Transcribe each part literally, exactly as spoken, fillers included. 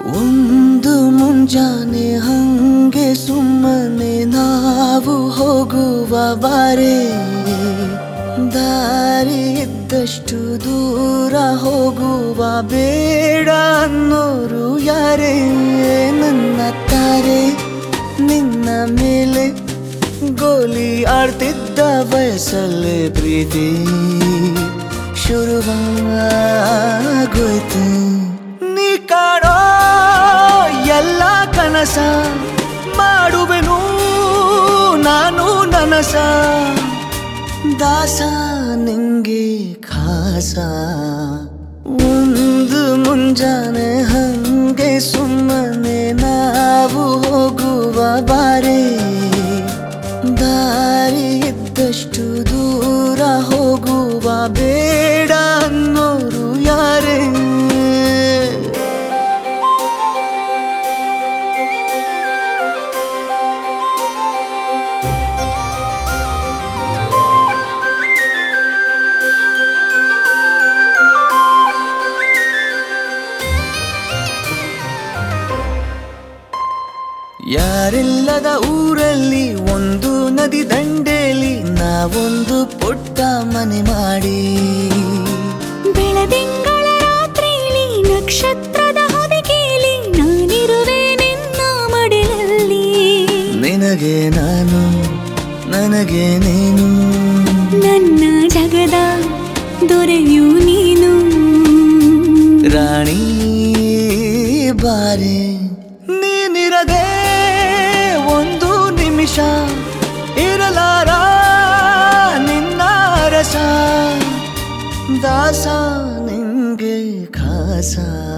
ಒಂದು ಮುಂಜಾನೆ ಹಂಗೆ ಸುಮ್ಮನೆ ನಾವು ಹೋಗುವ ಬಾರೆ, ದಾರಿ ಇದ್ದಷ್ಟು ದೂರ ಹೋಗುವ ಬೇಡ ಅನ್ನೋರು ಯಾರೇ. ನನ್ನ ತಾರೆ ನಿನ್ನ ಮೇಲೆ ಗೋಲಿ ಆಡ್ತಿದ್ದ ವಯಸ್ಸಲ್ಲೇ ಪ್ರೀತಿ ಶುರುವಾಗೋಯ್ತು. ನೀ ಕಾಡೋ ಎಲ್ಲ ಕನಸ ಮಾಡುವೆನು ನಾನು ನನಸ, ದಾಸ ನಿಂಗೆ ಖಾಸ. ಒಂದು ಮುಂಜಾನೆ ಹಂಗೆ ಸುಮ್ಮನೆ ನಾವು ಹೋಗುವ ಬಾರೆ, ದಾರಿ ಇದ್ದಷ್ಟು ದೂರ ಹೋಗುವ ಬೇಡ ಅನ್ನೋರು ಯಾರೇ. ಯಾರಿಲ್ಲದ ಊರಲ್ಲಿ ಒಂದು ನದಿ ದಂಡೆಯಲ್ಲಿ ನಾವೊಂದು ಪುಟ್ಟ ಮನೆ ಮಾಡಿ, ಬೆಳದಿಂಗಳ ರಾತ್ರಿಲಿ ನಕ್ಷತ್ರದ ಹೊದಿಕೆಯಲ್ಲಿ ನಾನಿರುವೆ ನಿನ್ನ ಮಡಿಲಲ್ಲಿ. ನಿನಗೆ ನಾನು ನನಗೆ ನೀನು, ನನ್ನ ಜಗದ ದೊರೆಯು ನೀನು. ರಾಣಿ ಬಾರೆ ನೀನಿರದೆ ಒಂದು ನಿಮಿಷ ಇರಲಾರ ನಿನ್ನ ರಸ, ದಾಸ ನಿಂಗೆ ಖಾಸ.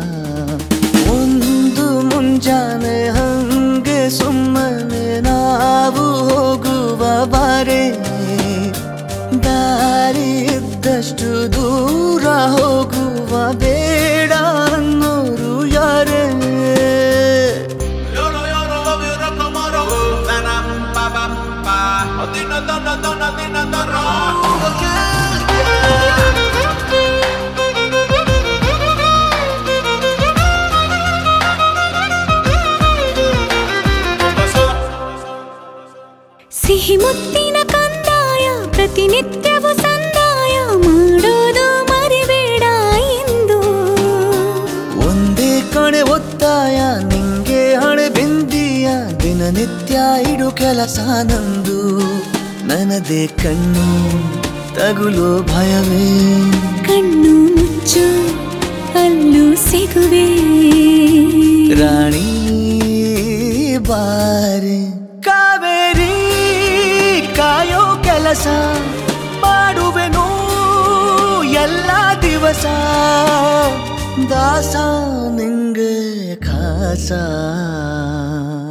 ಒಂದು ಮುಂಜಾನೆ ಹಂಗೆ ಸುಮ್ಮನೆ ನಾವು ಹೋಗುವ ಬಾರೆ, ದಾರಿ ಇದ್ದಷ್ಟು ದೂರ ಹೋಗುವ ಬೇಡ ಅನ್ನೋರು ಯಾರೇ. ಸಿಹಿ ಮುತ್ತಿನ ಕಂದಾಯ ಪ್ರತಿನಿತ್ಯವೂ ಸಂದಾಯ ಮಾಡೋದು ಮರಿಬೇಡ ಎಂದು. ಒಂದೇ ಕಣೆ ಒತ್ತಾಯ ನಿಂಗೆ ಹಣೆ ಬಿಂದಿಯ, ದಿನನಿತ್ಯ ಇಡು ಕೆಲಸ ನಂದು. ನನ್ನದೇ ಕಣ್ಣು ತಗುಲೋ ಭಯವೇ, ಕಣ್ಣು ಮುಚ್ಚು ಅಲ್ಲೂ ಸಿಗುವೆ. ರಾಣಿ ಬಾರೆ ಕಾವೇರಿ ಕಾಯೋ ಕೆಲಸ ಮಾಡುವೆನು ಎಲ್ಲ ದಿವಸ, ದಾಸ ನಿಂಗೆ ಖಾಸ.